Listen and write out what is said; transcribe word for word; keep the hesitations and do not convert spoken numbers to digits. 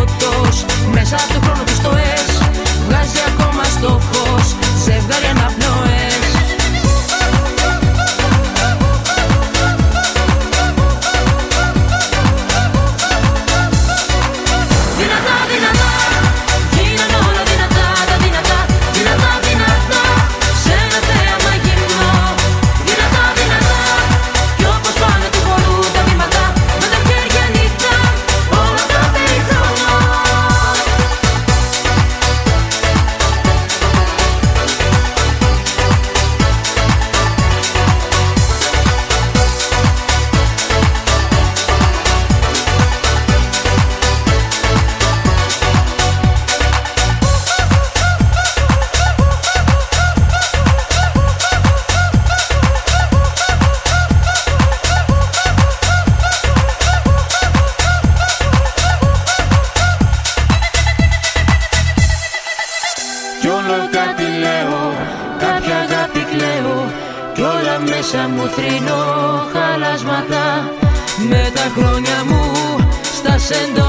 φωτός. Μέσα από το χρόνο του στο ες βγάζει ακόμα στο φως ζευγάρι αναπνοές. Δυνατά, δυνατά, γίνανε όλα δυνατά, τα δυνατά, δυνατά, δυνατά, σε ένα θέαμα γυμνό. Δυνατά, δυνατά, κι όπως πάνε του χορού τα βήματα, με τα χέρια νύχτα, όλα τα περιθρονώ. Κι όλο κάτι λέω, κάποια αγάπη κλαίω, κι όλα μέσα μου θρηνώ χαλάσματα. Με τα χρόνια μου στα σεντό